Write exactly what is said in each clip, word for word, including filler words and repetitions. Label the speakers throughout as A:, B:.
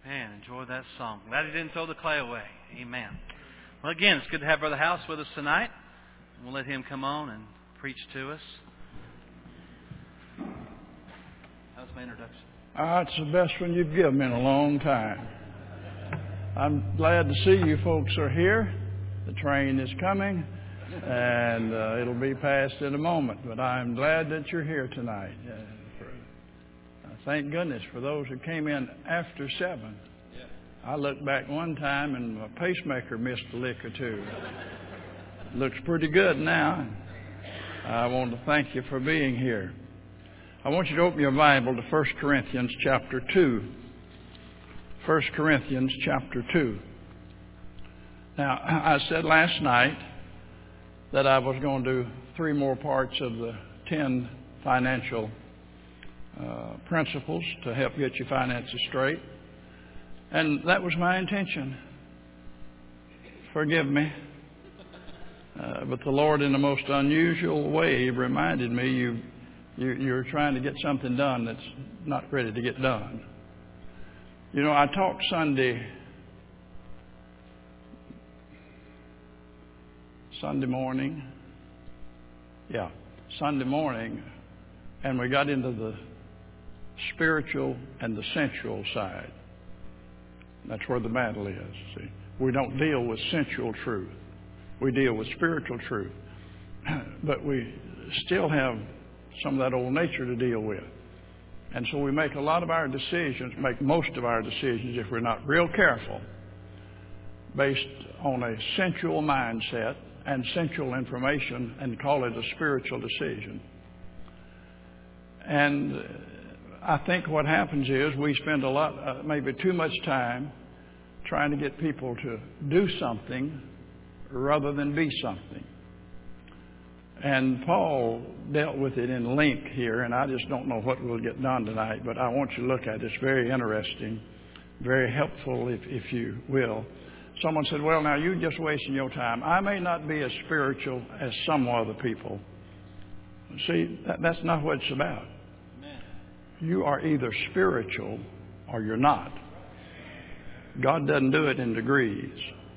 A: Man, enjoy that song. Glad he didn't throw the clay away. Amen. Well, again, it's good to have Brother House with us tonight. We'll let him come on and preach to us. That was my introduction.
B: Uh, it's the best one you've given me in a long time. I'm glad to see you folks are here. The train is coming, and uh, it'll be passed in a moment. But I'm glad that you're here tonight. Uh, for, uh, thank goodness for those who came in after seven. Yeah. I looked back one time, and my pacemaker missed a lick or two. Looks pretty good now. I want to thank you for being here. I want you to open your Bible to First Corinthians chapter two. First Corinthians chapter two. Now, I said last night that I was going to do three more parts of the ten financial uh, principles to help get your finances straight. And that was my intention. Forgive me. Uh, but the Lord, in the most unusual way, reminded me you, you, you're trying to get something done that's not ready to get done. You know, I talked Sunday, Sunday morning, yeah, Sunday morning, and we got into the spiritual and the sensual side. That's where the battle is, see. We don't deal with sensual truth. We deal with spiritual truth. But we still have some of that old nature to deal with. And so we make a lot of our decisions, make most of our decisions, if we're not real careful, based on a sensual mindset and sensual information, and call it a spiritual decision. And I think what happens is we spend a lot, uh, maybe too much time trying to get people to do something rather than be something. And Paul dealt with it in length here, and I just don't know what we'll get done tonight, but I want you to look at it. It's very interesting, very helpful, if, if you will. Someone said, well, now you're just wasting your time. I may not be as spiritual as some other people. See, that, that's not what it's about. Amen. You are either spiritual or you're not. God doesn't do it in degrees.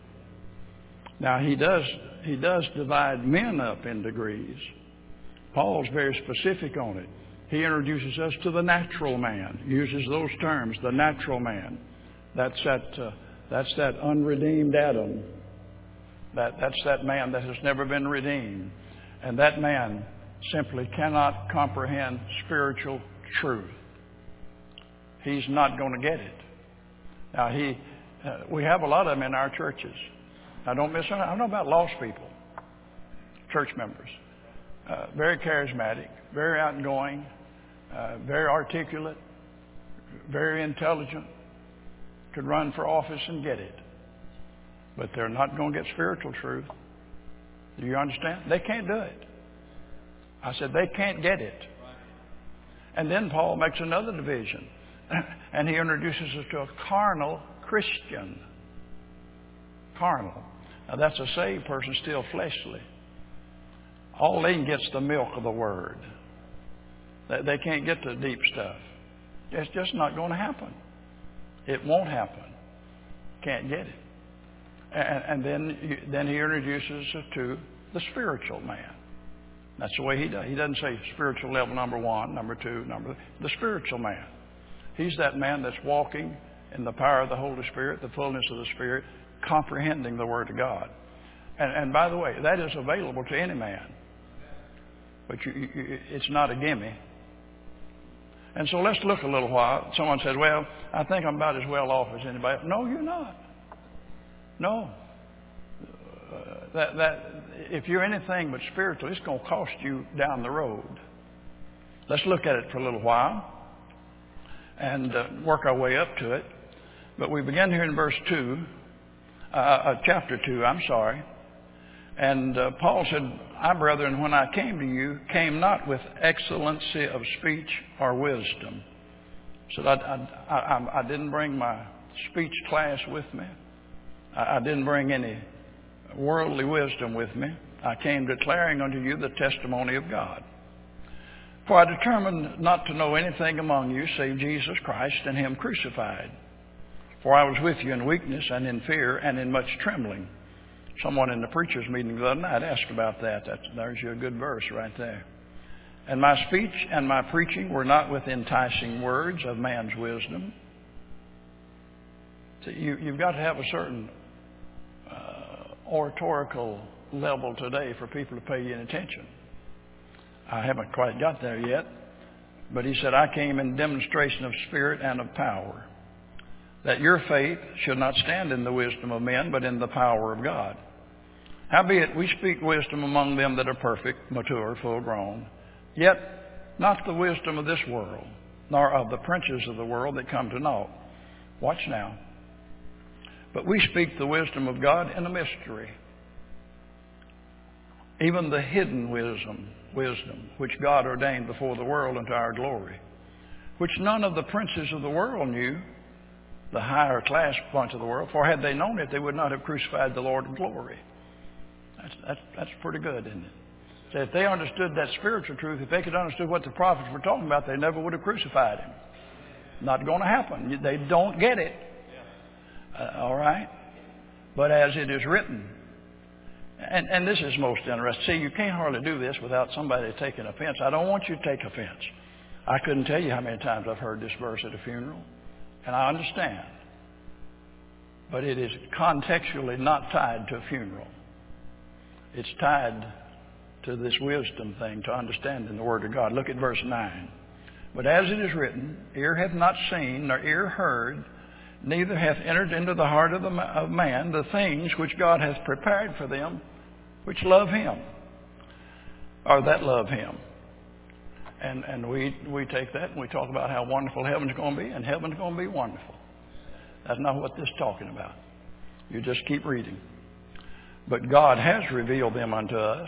B: Now, he does he does divide men up in degrees. Paul's very specific on it. He introduces us to the natural man, uses those terms, the natural man. That's that uh, that's that unredeemed Adam. That that's that man that has never been redeemed. And that man simply cannot comprehend spiritual truth. He's not going to get it. Now, he uh, we have a lot of them in our churches. Now, don't miss. I don't know about lost people, church members. Uh, very charismatic, very outgoing, uh, very articulate, very intelligent. Could run for office and get it, but they're not going to get spiritual truth. Do you understand? They can't do it. I said they can't get it. And then Paul makes another division, and he introduces us to a carnal Christian. Carnal. Now that's a saved person, still fleshly. All they can get is the milk of the Word. They, they can't get the deep stuff. It's just not going to happen. It won't happen. Can't get it. And, and then, then he introduces us to the spiritual man. That's the way he does. He doesn't say spiritual level number one, number two, number three. The spiritual man. He's that man that's walking in the power of the Holy Spirit, the fullness of the Spirit, comprehending the Word of God. And, and by the way, that is available to any man. But you, you, it's not a gimme. And so let's look a little while. Someone said, well, I think I'm about as well off as anybody else. No, you're not. No. Uh, that, that, if you're anything but spiritual, it's going to cost you down the road. Let's look at it for a little while and uh, work our way up to it. But we begin here in verse two. Uh, uh, chapter two, I'm sorry. And uh, Paul said, I, brethren, when I came to you, came not with excellency of speech or wisdom. So I, I, I, I didn't bring my speech class with me. I, I didn't bring any worldly wisdom with me. I came declaring unto you the testimony of God. For I determined not to know anything among you save Jesus Christ and Him crucified. For I was with you in weakness and in fear and in much trembling. Someone in the preacher's meeting the other night asked about that. That's, there's your good verse right there. And my speech and my preaching were not with enticing words of man's wisdom. See, you, you've got to have a certain uh, oratorical level today for people to pay you any attention. I haven't quite got there yet. But he said, I came in demonstration of spirit and of power, that your faith should not stand in the wisdom of men, but in the power of God. Howbeit, we speak wisdom among them that are perfect, mature, full grown, yet not the wisdom of this world, nor of the princes of the world that come to naught. Watch now. But we speak the wisdom of God in a mystery, even the hidden wisdom, wisdom, which God ordained before the world unto our glory, which none of the princes of the world knew, the higher class bunch of the world, for had they known it, they would not have crucified the Lord of glory. That's, that's, that's pretty good, isn't it? So if they understood that spiritual truth, if they could understand what the prophets were talking about, they never would have crucified him. Not going to happen. They don't get it. Uh, all right? But as it is written, and, and this is most interesting. See, you can't hardly do this without somebody taking offense. I don't want you to take offense. I couldn't tell you how many times I've heard this verse at a funeral. And I understand. But it is contextually not tied to a funeral. It's tied to this wisdom thing, to understanding the Word of God. Look at verse nine. But as it is written, ear hath not seen, nor ear heard, neither hath entered into the heart of, the, of man the things which God hath prepared for them which love Him, or that love Him. And and we we take that and we talk about how wonderful heaven's going to be, and heaven's going to be wonderful. That's not what this is talking about. You just keep reading. But God has revealed them unto us.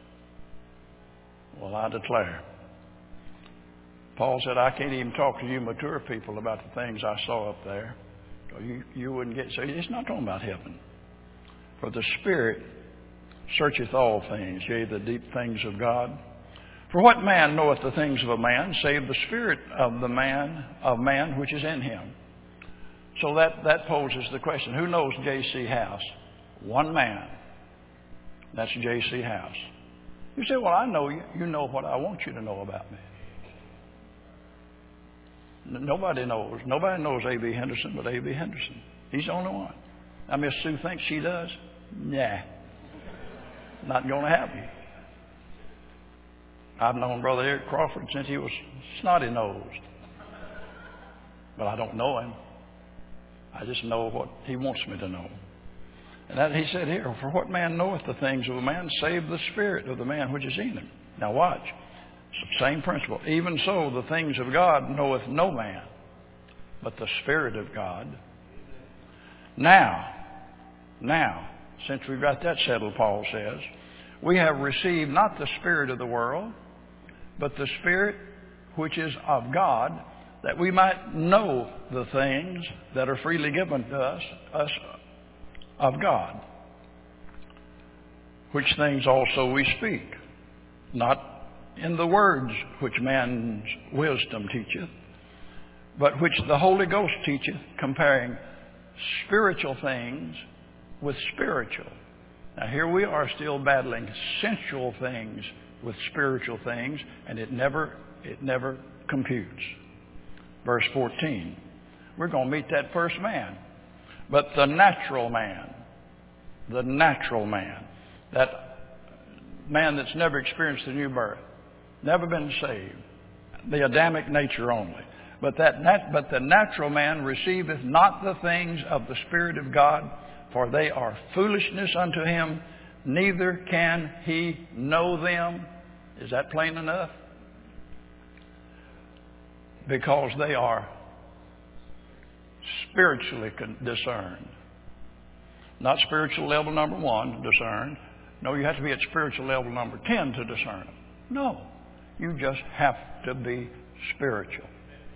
B: Well, I declare. Paul said, I can't even talk to you mature people about the things I saw up there. You, you wouldn't get... So it's not talking about heaven. For the Spirit searcheth all things, yea, the deep things of God. For what man knoweth the things of a man, save the spirit of the man, of man which is in him? So that, that poses the question, who knows J C House? One man. That's J C House. You say, well, I know you. You know what I want you to know about me. Nobody knows. Nobody knows A B Henderson but A B Henderson. He's the only one. Now, Miss Sue thinks she does. Nah. Not going to happen. I've known Brother Eric Crawford since he was snotty-nosed. But I don't know him. I just know what he wants me to know. And that he said here, for what man knoweth the things of a man, save the spirit of the man which is in him. Now watch. It's the same principle. Even so, the things of God knoweth no man, but the Spirit of God. Now, now, since we've got that settled, Paul says, we have received not the spirit of the world, but the Spirit which is of God, that we might know the things that are freely given to us, us of God, which things also we speak, not in the words which man's wisdom teacheth, but which the Holy Ghost teacheth, comparing spiritual things with spiritual. Now here we are still battling sensual things with spiritual things, and it never it never computes. Verse fourteen. We're going to meet that first man. But the natural man, the natural man, that man that's never experienced the new birth, never been saved, the Adamic nature only. But that nat- but the natural man receiveth not the things of the Spirit of God, for they are foolishness unto him, neither can he know them. Is that plain enough? Because they are spiritually discerned. Not spiritual level number one, discerned. No, you have to be at spiritual level number ten to discern them. No, you just have to be spiritual.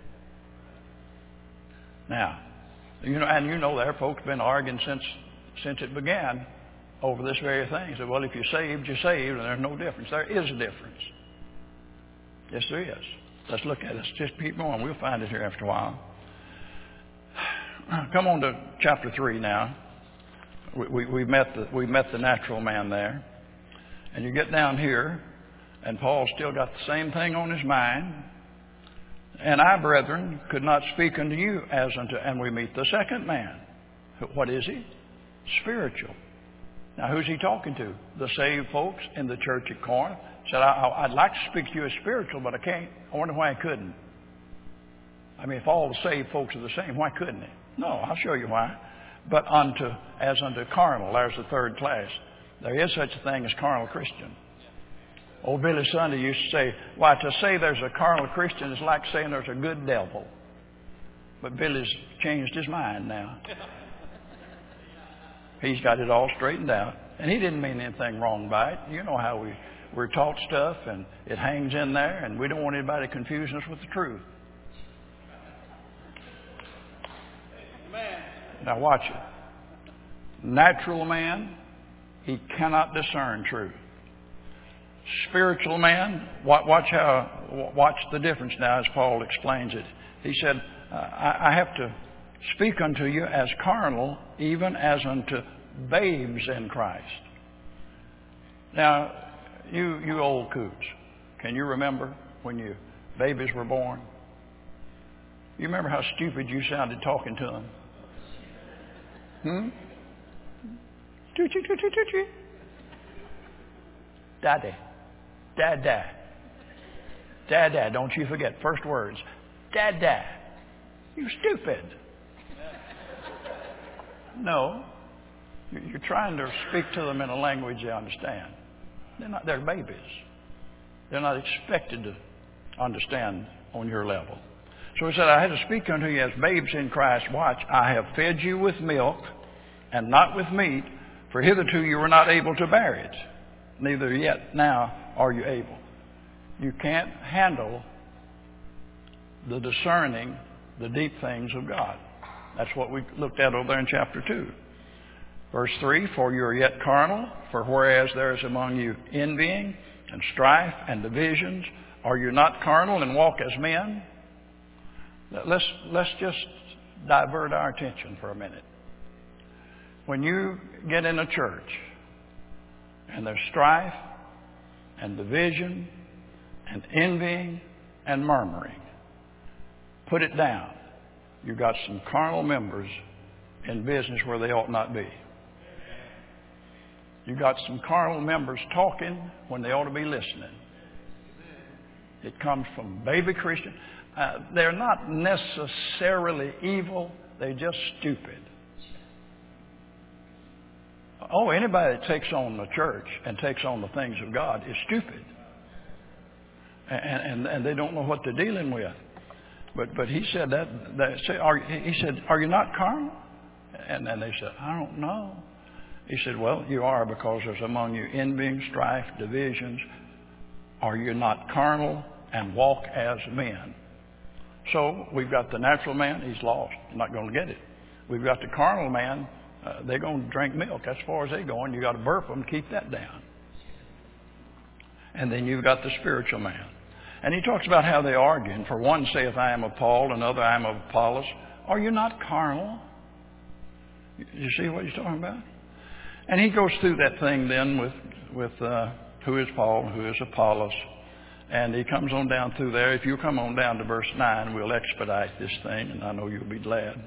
B: Now, you know, and you know there, folks have been arguing since since it began over this very thing. So, well, if you're saved, you're saved, and there's no difference. There is a difference. Yes, there is. Let's look at it. Let's just keep going. We'll find it here after a while. come on to chapter three now. We, we, we, met the, we met the natural man there. And you get down here, and Paul's still got the same thing on his mind. And I, brethren, could not speak unto you as unto... And we meet the second man. What is he? Spiritual. Now, who's he talking to? The saved folks in the church at Corinth. Said, I, I'd like to speak to you as spiritual, but I can't. I wonder why I couldn't. I mean, if all the saved folks are the same, why couldn't he? No, I'll show you why. But unto, as unto carnal, there's the third class. There is such a thing as carnal Christian. Old Billy Sunday used to say, why, to say there's a carnal Christian is like saying there's a good devil. But Billy's changed his mind now. He's got it all straightened out. And he didn't mean anything wrong by it. You know how we, we're taught stuff and it hangs in there, and we don't want anybody confusing us with the truth. Now watch it. Natural man, he cannot discern truth. Spiritual man, watch how, watch the difference now as Paul explains it. He said, I have to speak unto you as carnal, even as unto babes in Christ. Now, you you old coots, can you remember when your babies were born? You remember how stupid you sounded talking to them? Hmm? Tootsie, tootsie, tootsie. Daddy. Dada. Dada. Don't you forget. First words. Dada. You stupid. No. You're trying to speak to them in a language they understand. They're not, they're babies. They're not expected to understand on your level. So he said, I had to speak unto you as babes in Christ. Watch, I have fed you with milk and not with meat, for hitherto you were not able to bear it. Neither yet now are you able. You can't handle the discerning, the deep things of God. That's what we looked at over there in chapter two. Verse three, for you are yet carnal, for whereas there is among you envying and strife and divisions, are you not carnal and walk as men? Let's, let's just divert our attention for a minute. When you get in a church and there's strife and division and envying and murmuring, put it down. You've got some carnal members in business where they ought not be. You've got some carnal members talking when they ought to be listening. It comes from baby Christians. Uh, they're not necessarily evil. They're just stupid. Oh, anybody that takes on the church and takes on the things of God is stupid. And, and, and they don't know what they're dealing with. But but he said that, that say, are, he said, are you not carnal? And then they said, I don't know. He said, well, you are, because there's among you envying, strife, divisions. Are you not carnal and walk as men? So we've got the natural man, he's lost, not going to get it. We've got the carnal man, uh, they're going to drink milk. That's as far as they're going. You've got to burp them, keep that down. And then you've got the spiritual man. And he talks about how they argue. And for one saith, I am of Paul, another, I am of Apollos. Are you not carnal? You see what he's talking about? And he goes through that thing then with, with uh, who is Paul, who is Apollos. And he comes on down through there. If you come on down to verse nine, we'll expedite this thing, and I know you'll be glad.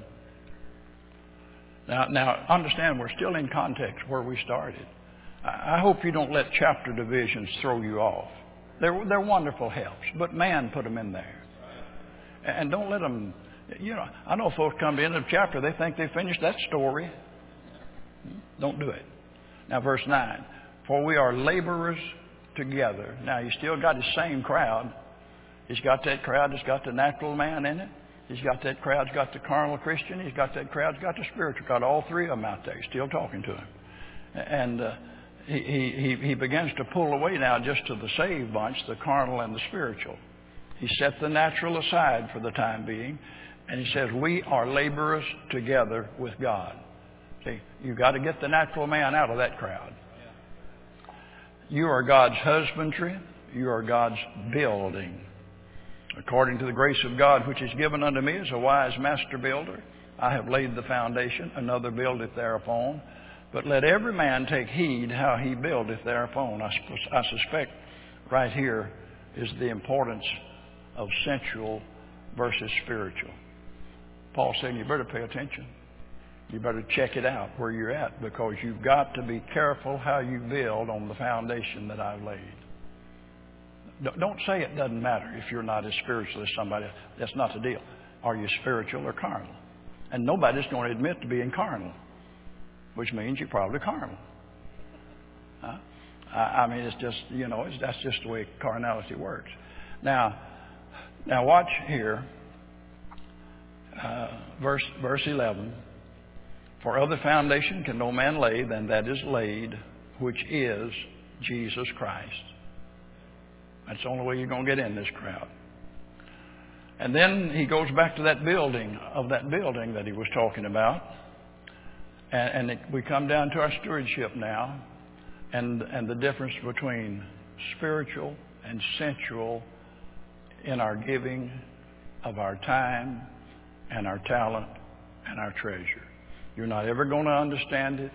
B: Now, now understand, we're still in context where we started. I hope you don't let chapter divisions throw you off. They're, they're wonderful helps, but man put them in there. And don't let them, you know, I know folks come to the end of the chapter, they think they finished that story. Don't do it. Now, verse nine, for we are laborers together. Now, he's still got his same crowd. He's got that crowd that's got the natural man in it. He's got that crowd that's got the carnal Christian. He's got that crowd that's got the spiritual. Got all three of them out there. He's still talking to him. And uh, he, he, he begins to pull away now just to the saved bunch, the carnal and the spiritual. He set the natural aside for the time being. And he says, we are laborers together with God. See, you've got to get the natural man out of that crowd. You are God's husbandry. You are God's building. According to the grace of God which is given unto me as a wise master builder, I have laid the foundation, another buildeth thereupon. But let every man take heed how he buildeth thereupon. I, I suspect right here is the importance of sensual versus spiritual. Paul said you better pay attention. You better check it out where you're at, because you've got to be careful how you build on the foundation that I've laid. Don't say it doesn't matter if you're not as spiritual as somebody else. That's not the deal. Are you spiritual or carnal? And nobody's going to admit to being carnal, which means you're probably carnal. Huh? I, I mean, it's just, you know, it's, that's just the way carnality works. Now, now watch here, uh, verse verse eleven. For other foundation can no man lay than that is laid, which is Jesus Christ. That's the only way you're going to get in this crowd. And then he goes back to that building, of that building that he was talking about. And, and it, we come down to our stewardship now, and, and the difference between spiritual and sensual in our giving of our time and our talent and our treasure. You're not ever going to understand it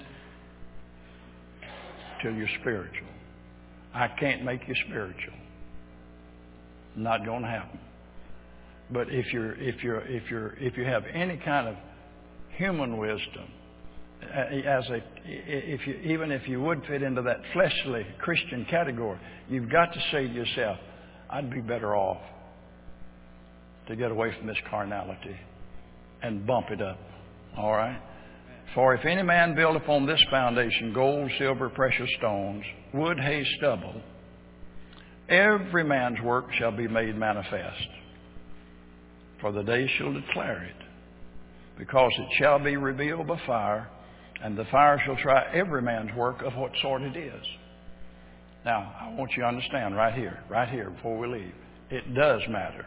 B: till you're spiritual. I can't make you spiritual. Not going to happen. But if you're if you're if you're if you have any kind of human wisdom, as a if you even if you would fit into that fleshly Christian category, you've got to say to yourself, I'd be better off to get away from this carnality and bump it up. All right? For if any man build upon this foundation gold, silver, precious stones, wood, hay, stubble, every man's work shall be made manifest. For the day shall declare it, because it shall be revealed by fire, and the fire shall try every man's work of what sort it is. Now, I want you to understand right here, right here before we leave, it does matter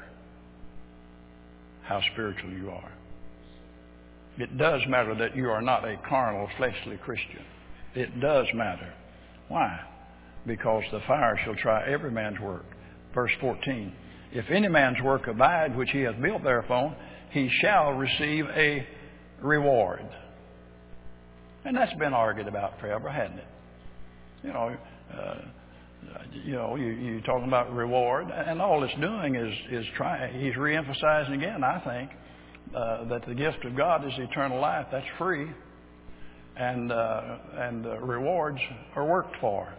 B: how spiritual you are. It does matter that you are not a carnal, fleshly Christian. It does matter. Why? Because the fire shall try every man's work. Verse fourteen. If any man's work abide, which he hath built thereupon, he shall receive a reward. And that's been argued about forever, hasn't it? You know, uh, you know, you, you're talking about reward, and all it's doing is is trying. He's reemphasizing again, I think, uh, that the gift of God is eternal life. That's free, and uh, and uh, rewards are worked for.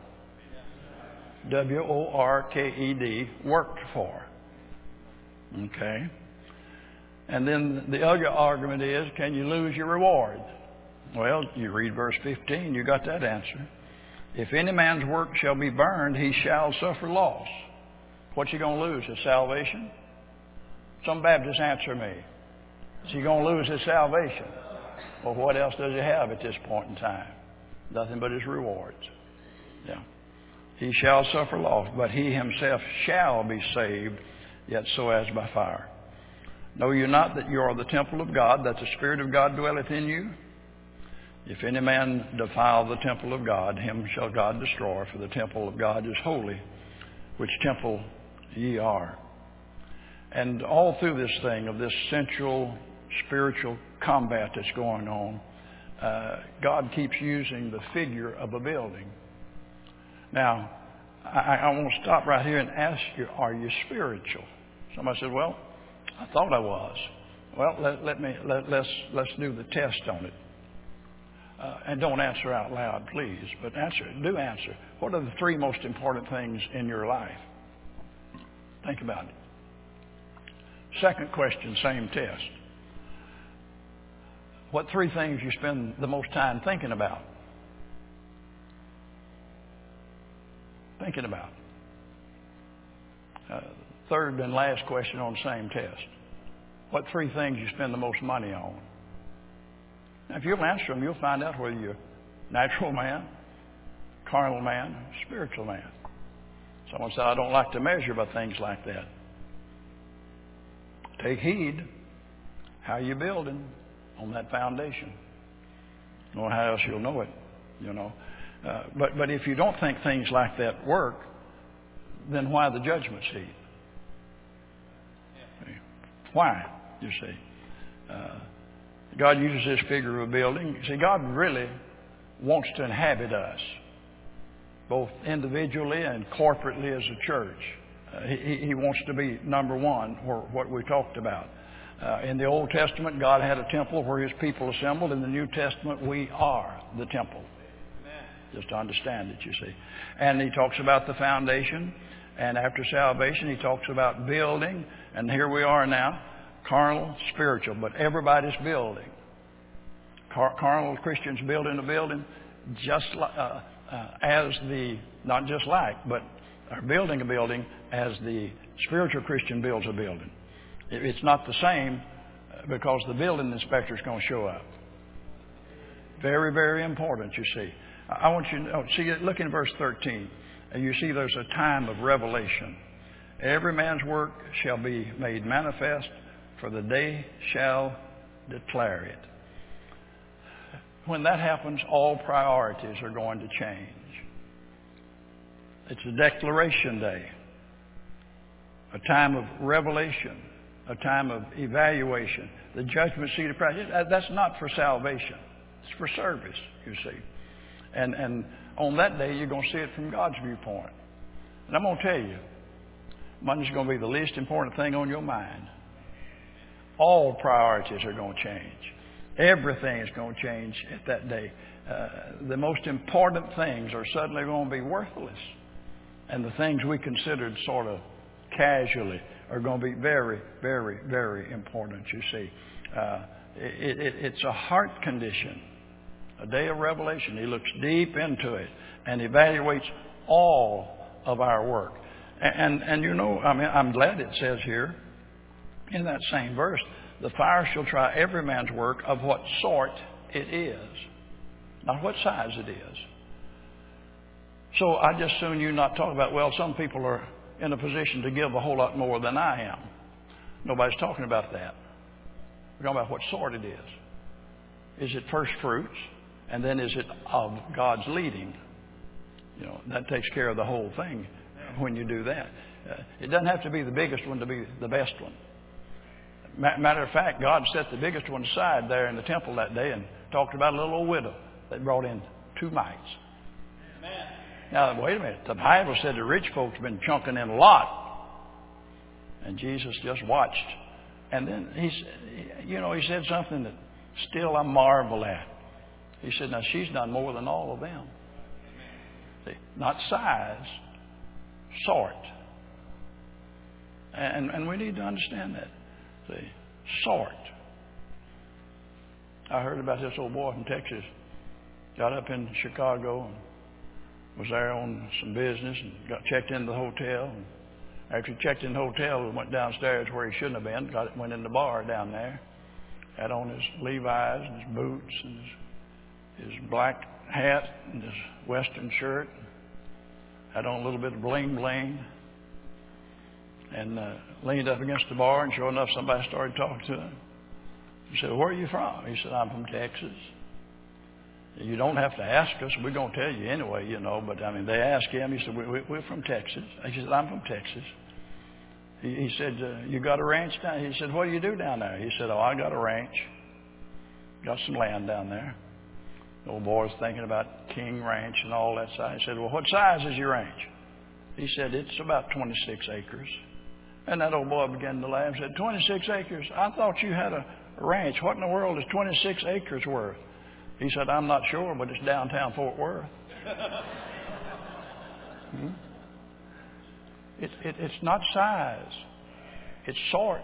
B: W O R K E D, worked for. Okay. And then the other argument is, can you lose your reward? Well, you read verse fifteen, you got that answer. If any man's work shall be burned, he shall suffer loss. What's he going to lose? His salvation? Some Baptists answer me. Is he going to lose his salvation? Well, what else does he have at this point in time? Nothing but his rewards. Yeah. He shall suffer loss, but he himself shall be saved, yet so as by fire. Know you not that you are the temple of God, that the Spirit of God dwelleth in you? If any man defile the temple of God, him shall God destroy, for the temple of God is holy, which temple ye are. And all through this thing of this sensual, spiritual combat that's going on, uh, God keeps using the figure of a building. Now, I, I want to stop right here and ask you, are you spiritual? Somebody said, well, I thought I was. Well, let, let me, let, let's, let's do the test on it. Uh, and don't answer out loud, please, but answer, do answer. What are the three most important things in your life? Think about it. Second question, same test. What three things you spend the most time thinking about? Thinking about. Uh, third and last question on the same test. What three things you spend the most money on? Now, if you'll answer them, you'll find out whether you're a natural man, carnal man, spiritual man. Someone said, I don't like to measure by things like that. Take heed how you're building on that foundation. Know how else you'll know it, you know. Uh, but but if you don't think things like that work, then why the judgment seat? Why, you see? Uh, God uses this figure of a building. See, God really wants to inhabit us, both individually and corporately as a church. Uh, he, he wants to be number one, or what we talked about. Uh, in the Old Testament, God had a temple where His people assembled. In the New Testament, we are the temple. Amen. Just to understand it, you see. And He talks about the foundation. And after salvation, He talks about building. And here we are now. Carnal, spiritual, but everybody's building. Car- carnal Christians building a building just like, uh, uh, as the, not just like, but are building a building as the spiritual Christian builds a building. It, it's not the same because the building inspector is going to show up. Very, very important, you see. I want you to know, see, look in verse thirteen. And you see there's a time of revelation. Every man's work shall be made manifest, for the day shall declare it. When that happens, all priorities are going to change. It's a declaration day, a time of revelation, a time of evaluation. The judgment seat of Christ, that's not for salvation. It's for service, you see. And, and on that day, you're going to see it from God's viewpoint. And I'm going to tell you, money's going to be the least important thing on your mind. All priorities are going to change. Everything is going to change at that day. Uh, the most important things are suddenly going to be worthless. And the things we considered sort of casually are going to be very, very, very important, you see. Uh, it, it, it's a heart condition, a day of revelation. He looks deep into it and evaluates all of our work. And, and, and you know, I mean, I'm glad it says here, in that same verse, the fire shall try every man's work of what sort it is, not what size it is. So I just soon you not talk about, well, some people are in a position to give a whole lot more than I am. Nobody's talking about that. We're talking about what sort it is. Is it first fruits? And then is it of God's leading? You know, that takes care of the whole thing when you do that. Uh, it doesn't have to be the biggest one to be the best one. Matter of fact, God set the biggest one aside there in the temple that day and talked about a little old widow that brought in two mites. Amen. Now, wait a minute. The Bible said the rich folks have been chunking in a lot. And Jesus just watched. And then he's, you know, he said something that still I marvel at. He said, now she's done more than all of them. See, not size, sort. And, and we need to understand that. See, sort. I heard about this old boy from Texas. Got up in Chicago and was there on some business and got checked into the hotel. And after he checked in the hotel, he went downstairs where he shouldn't have been. Got went in the bar down there. Had on his Levi's and his boots and his, his black hat and his western shirt. Had on a little bit of bling bling. And uh, leaned up against the bar, and sure enough, somebody started talking to him. He said, where are you from? He said, I'm from Texas. You don't have to ask us. We're going to tell you anyway, you know. But, I mean, they asked him. He said, we, we, we're from Texas. He said, I'm from Texas. He, he said, uh, you got a ranch down? He said, what do you do down there? He said, oh, I got a ranch. Got some land down there. The old boy was thinking about King Ranch and all that side. He said, well, what size is your ranch? He said, it's about twenty-six acres. And that old boy began to laugh and said, twenty-six acres? I thought you had a ranch. What in the world is twenty-six acres worth? He said, I'm not sure, but it's downtown Fort Worth. hmm? it, it, it's not size. It's sort.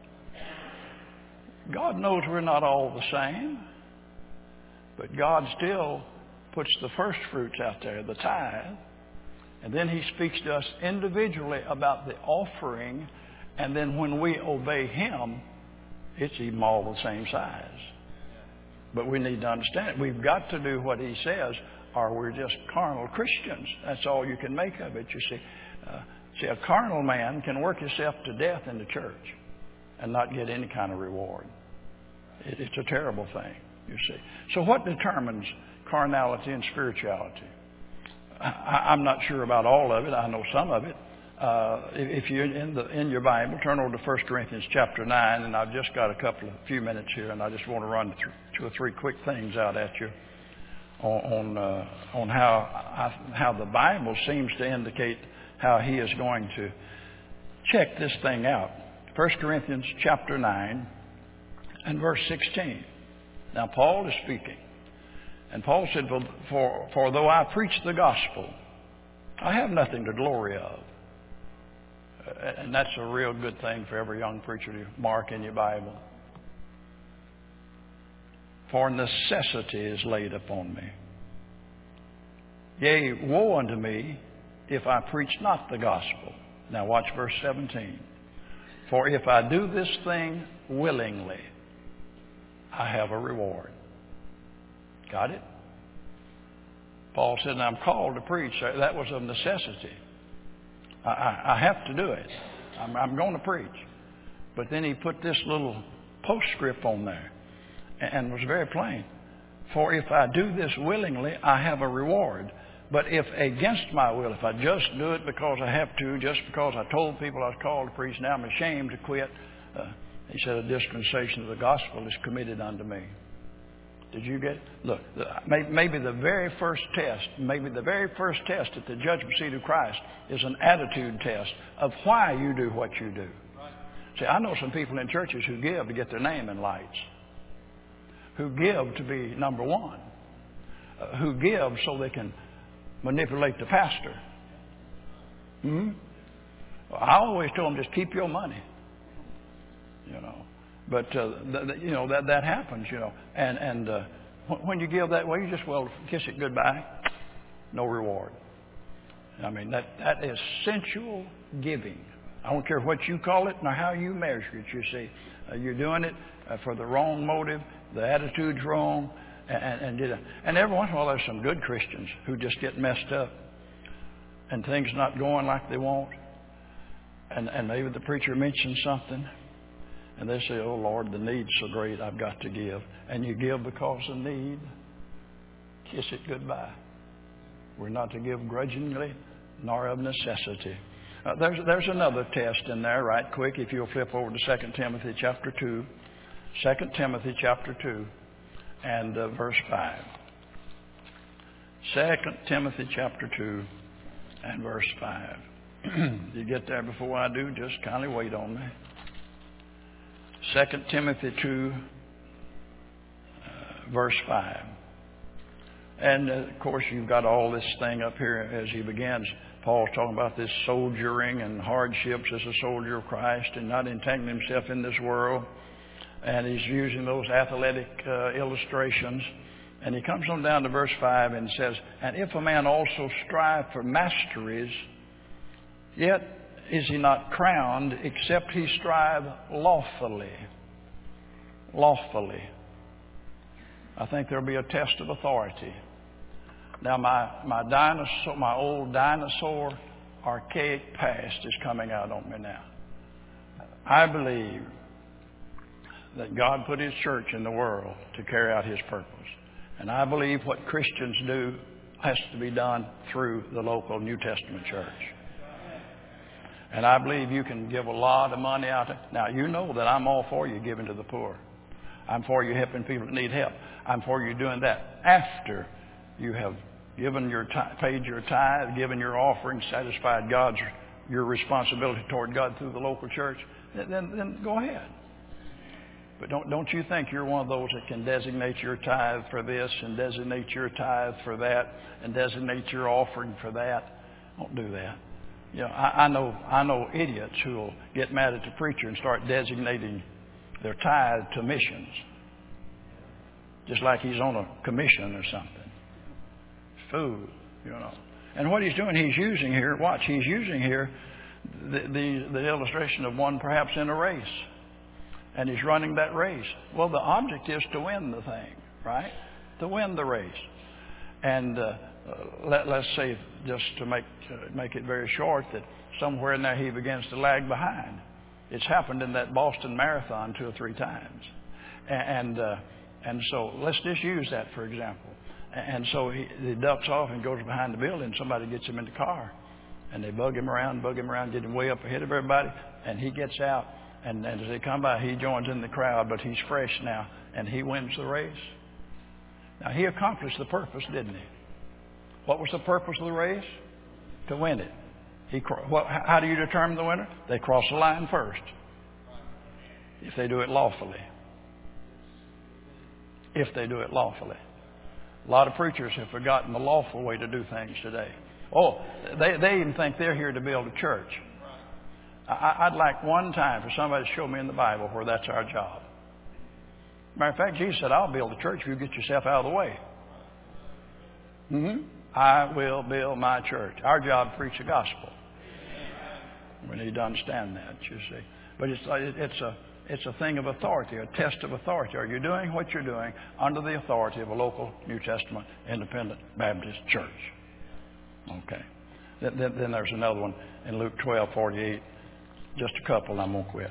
B: God knows we're not all the same. But God still puts the first fruits out there, the tithe. And then He speaks to us individually about the offering. And then when we obey Him, it's even all the same size. But we need to understand it. We've got to do what He says, or we're just carnal Christians. That's all you can make of it, you see. Uh, see, a carnal man can work himself to death in the church and not get any kind of reward. It, it's a terrible thing, you see. So what determines carnality and spirituality? I, I'm not sure about all of it. I know some of it. Uh, if you're in, the, in your Bible, turn over to First Corinthians chapter nine, and I've just got a couple of few minutes here, and I just want to run th- two or three quick things out at you on on, uh, on how I, how the Bible seems to indicate how He is going to check this thing out. First Corinthians chapter nine and verse sixteen. Now Paul is speaking, and Paul said, "For for, for though I preach the gospel, I have nothing to glory of." And that's a real good thing for every young preacher to mark in your Bible. For necessity is laid upon me. Yea, woe unto me if I preach not the gospel. Now watch verse seventeen. For if I do this thing willingly, I have a reward. Got it? Paul said, I'm called to preach. That was of necessity. I, I have to do it. I'm, I'm going to preach. But then he put this little postscript on there and was very plain. For if I do this willingly, I have a reward. But if against my will, if I just do it because I have to, just because I told people I was called to preach, now I'm ashamed to quit. Uh, he said, a dispensation of the gospel is committed unto me. Did you get it? Look, maybe the very first test, maybe the very first test at the judgment seat of Christ is an attitude test of why you do what you do. See, I know some people in churches who give to get their name in lights, who give to be number one, uh, who give so they can manipulate the pastor. Hmm? Well, I always told them, just keep your money. You know. But, uh, th- th- you know, that that happens, you know. And and uh, when you give that way, you just, well, kiss it goodbye. No reward. I mean, that, that is sensual giving. I don't care what you call it nor how you measure it, you see. Uh, you're doing it uh, for the wrong motive. The attitude's wrong. And, and, and, and every once in a while, there's some good Christians who just get messed up and things not going like they want. And, and maybe the preacher mentions something. And they say, oh, Lord, the need's so great, I've got to give. And you give because of need. Kiss it goodbye. We're not to give grudgingly, nor of necessity. Uh, there's, there's another test in there, right quick, if you'll flip over to Second Timothy chapter two. Second Timothy chapter two and uh, verse five. Second Timothy chapter two and verse five. You get there before I do, just kindly wait on me. Second Timothy two, uh, verse five. And, uh, of course, you've got all this thing up here as he begins. Paul's talking about this soldiering and hardships as a soldier of Christ and not entangling himself in this world. And he's using those athletic uh, illustrations. And he comes on down to verse five and says, and if a man also strive for masteries, yet is he not crowned, except he strive lawfully? Lawfully. I think there'll be a test of authority. Now, my, my dinosaur, my old dinosaur, archaic past is coming out on me now. I believe that God put His church in the world to carry out His purpose. And I believe what Christians do has to be done through the local New Testament church. And I believe you can give a lot of money out there. Now, you know that I'm all for you giving to the poor. I'm for you helping people that need help. I'm for you doing that after you have given your tithe, paid your tithe, given your offering, satisfied God's your responsibility toward God through the local church. Then, then go ahead. But don't don't you think you're one of those that can designate your tithe for this and designate your tithe for that and designate your offering for that? Don't do that. You know, I, I know I know idiots who will get mad at the preacher and start designating their tithe to missions, just like he's on a commission or something. Fool, you know. And what he's doing, he's using here. Watch, he's using here the the, the illustration of one perhaps in a race, and he's running that race. Well, the object is to win the thing, right? To win the race, and. Uh, Uh, let, let's say, just to make uh, make it very short, that somewhere in there he begins to lag behind. It's happened in that Boston Marathon two or three times, and uh, and so let's just use that for example. And so he, he ducks off and goes behind the building. Somebody gets him in the car, And they bug him around, bug him around, get him way up ahead of everybody. And he gets out. And, and as they come by, he joins in the crowd. But he's fresh now. And he wins the race. Now, he accomplished the purpose, didn't he? What was the purpose of the race? To win it. He, what, how do you determine the winner? They cross the line first. If they do it lawfully. If they do it lawfully. A lot of preachers have forgotten the lawful way to do things today. Oh, they, they even think they're here to build a church. I, I'd like one time for somebody to show me in the Bible where that's our job. Matter of fact, Jesus said, I'll build a church if you get yourself out of the way. Mm-hmm. I will build my church. Our job is to preach the gospel. We need to understand that, you see. But it's, it's a It's a thing of authority, a test of authority. Are you doing what you're doing under the authority of a local New Testament Independent Baptist church? Okay. Then, then, then there's another one in Luke twelve forty-eight. Just a couple, and I'm going to quit.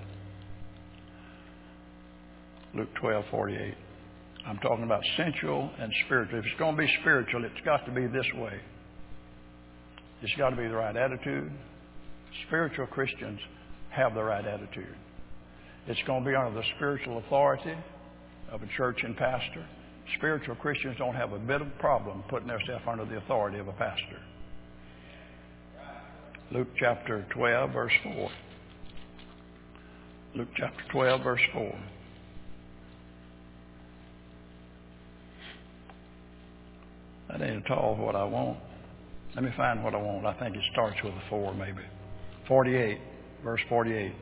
B: Luke twelve forty-eight. I'm talking about sensual and spiritual. If it's going to be spiritual, it's got to be this way. It's got to be the right attitude. Spiritual Christians have the right attitude. It's going to be under the spiritual authority of a church and pastor. Spiritual Christians don't have a bit of problem putting themselves under the authority of a pastor. Luke chapter twelve, verse four. Luke chapter twelve, verse four. That ain't at all what I want. Let me find what I want. I think it starts with a four, maybe. forty-eight, verse forty-eight.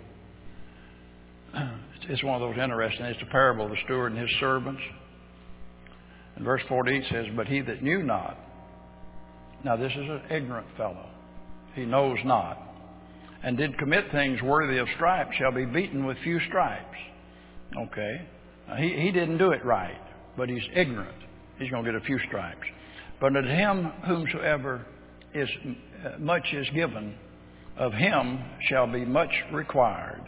B: It's one of those interesting. It's the parable of the steward and his servants. And verse forty-eight says, but he that knew not. Now this is an ignorant fellow. He knows not. And did commit things worthy of stripes shall be beaten with few stripes. Okay. Now, he, he didn't do it right, but he's ignorant. He's going to get a few stripes. But unto him whomsoever is uh, much is given, of him shall be much required.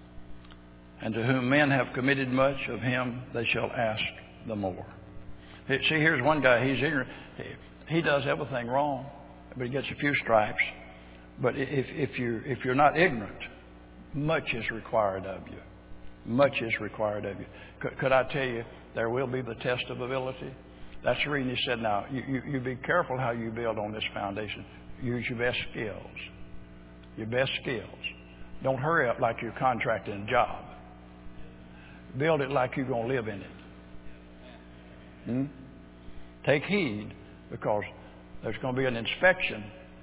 B: And to whom men have committed much, of him they shall ask the more. See, here's one guy, he's ignorant. He, he does everything wrong, but he gets a few stripes. But if, if, you, if you're not ignorant, much is required of you. Much is required of you. Could, could I tell you, there will be the test of ability? That's the reason he said, now, you, you, you be careful how you build on this foundation. Use your best skills. Your best skills. Don't hurry up like you're contracting a job. Build it like you're going to live in it. Hmm? Take heed, because there's going to be an inspection,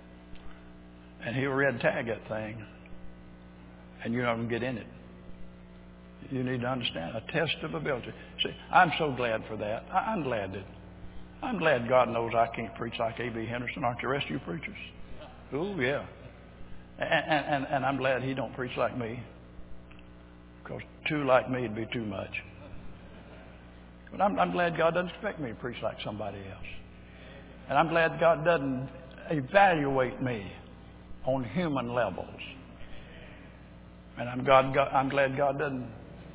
B: and he'll red tag that thing, and you're not going to get in it. You need to understand, a test of ability. See, I'm so glad for that. I'm glad that I'm glad God knows I can't preach like A B Henderson. Aren't the rest of you preachers? Oh yeah. And, and, and I'm glad he don't preach like me, because two like me would be too much. But I'm, I'm glad God doesn't expect me to preach like somebody else. And I'm glad God doesn't evaluate me on human levels. And I'm, God, God, I'm glad God doesn't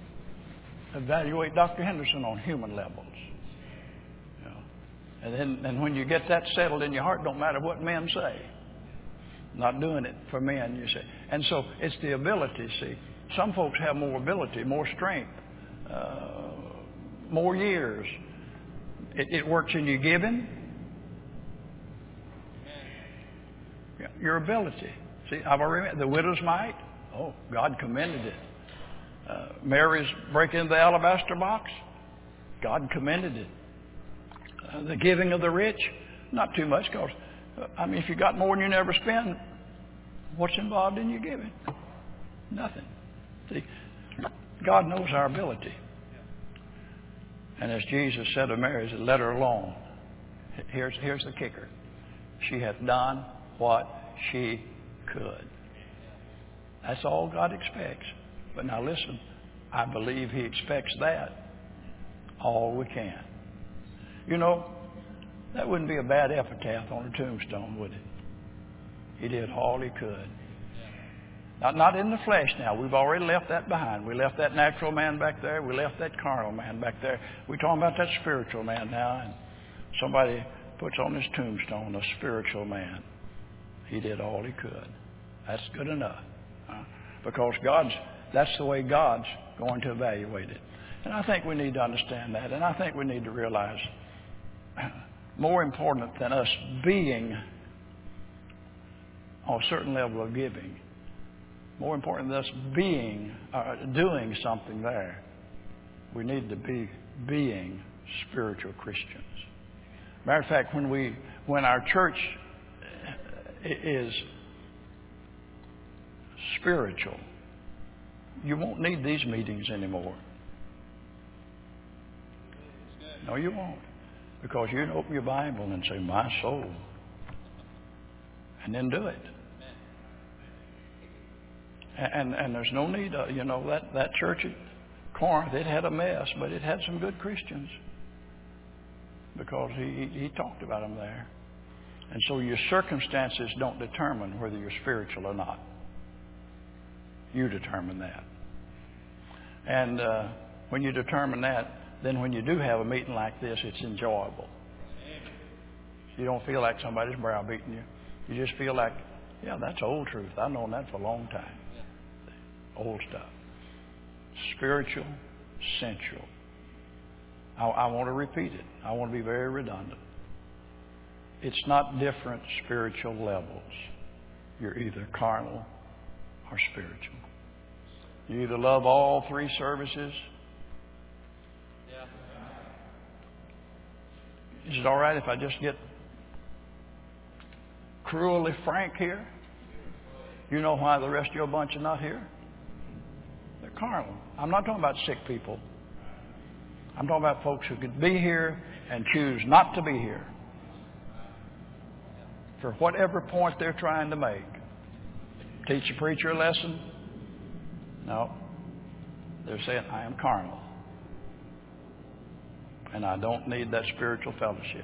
B: evaluate Doctor Henderson on human levels. You know? And then, and when you get that settled in your heart, don't matter what men say. Not doing it for men, you see. And so it's the ability, see. Some folks have more ability, more strength, uh, more years. It, it works in your giving. Your ability. See, I've already the widow's mite. Oh, God commended it. Uh, Mary's break into the alabaster box. God commended it. Uh, the giving of the rich, not too much, because uh, I mean, if you got more than you never spend, what's involved in your giving? Nothing. See, God knows our ability. And as Jesus said to Mary, he said, let her alone. Here's, here's the kicker. She hath done what she could. That's all God expects. But now listen, I believe He expects that all we can. You know, that wouldn't be a bad epitaph on a tombstone, would it? He did all He could. Not, not in the flesh now. We've already left that behind. We left that natural man back there. We left that carnal man back there. We're talking about that spiritual man now. And somebody puts on his tombstone a spiritual man. He did all he could. That's good enough. Uh, because God's, that's the way God's going to evaluate it. And I think we need to understand that. And I think we need to realize more important than us being on a certain level of giving, more important than us being, uh, doing something there, we need to be being spiritual Christians. Matter of fact, when we, when our church is spiritual, you won't need these meetings anymore. No, you won't. Because you can open your Bible and say, my soul. And then do it. And, and there's no need, uh, you know, that, that church at Corinth, it had a mess, but it had some good Christians. Because he, he talked about them there. And so your circumstances don't determine whether you're spiritual or not. You determine that. And uh, when you determine that, then when you do have a meeting like this, it's enjoyable. You don't feel like somebody's browbeating you. You just feel like, yeah, that's old truth. I've known that for a long time. Old stuff. Spiritual, sensual. I, I want to repeat it. I want to be very redundant. It's not different spiritual levels. You're either carnal or spiritual. You either love all three services. Is it all right if I just get cruelly frank here? You know why the rest of your bunch are not here? They're carnal. I'm not talking about sick people. I'm talking about folks who could be here and choose not to be here for whatever point they're trying to make. Teach a preacher a lesson? No. They're saying, I am carnal. And I don't need that spiritual fellowship.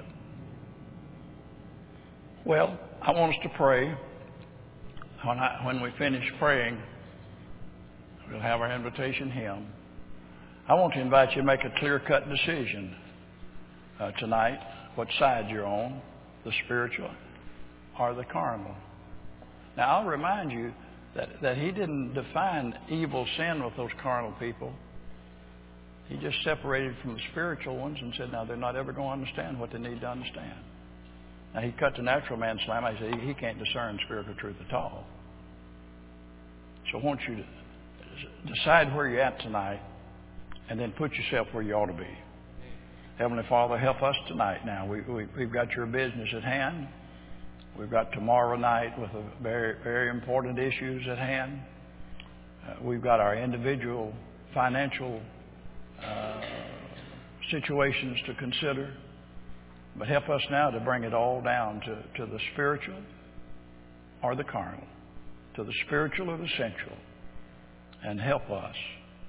B: Well, I want us to pray. When, I, when we finish praying, we'll have our invitation hymn. I want to invite you to make a clear-cut decision uh, tonight, what side you're on, the spiritual or the carnal. Now, I'll remind you that, that he didn't define evil sin with those carnal people. He just separated from the spiritual ones and said, now, they're not ever going to understand what they need to understand. Now, he cut the natural man slam. I said, he, he can't discern spiritual truth at all. So I want you to decide where you're at tonight and then put yourself where you ought to be. Heavenly Father, help us tonight now. We, we, we've got your business at hand. We've got tomorrow night with a very, very important issues at hand. Uh, we've got our individual financial Uh, situations to consider. But help us now to bring it all down to, to the spiritual or the carnal, to the spiritual or the sensual, and help us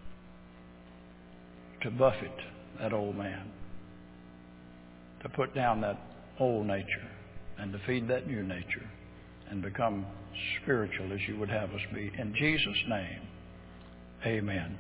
B: to buffet that old man, to put down that old nature and to feed that new nature and become spiritual as you would have us be. In Jesus' name, amen.